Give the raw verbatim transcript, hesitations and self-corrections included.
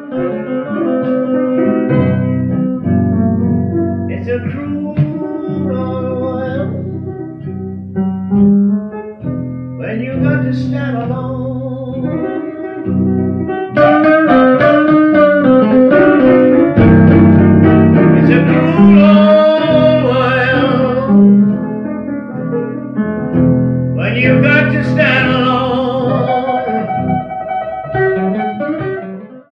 It's a cruel world when you got to stand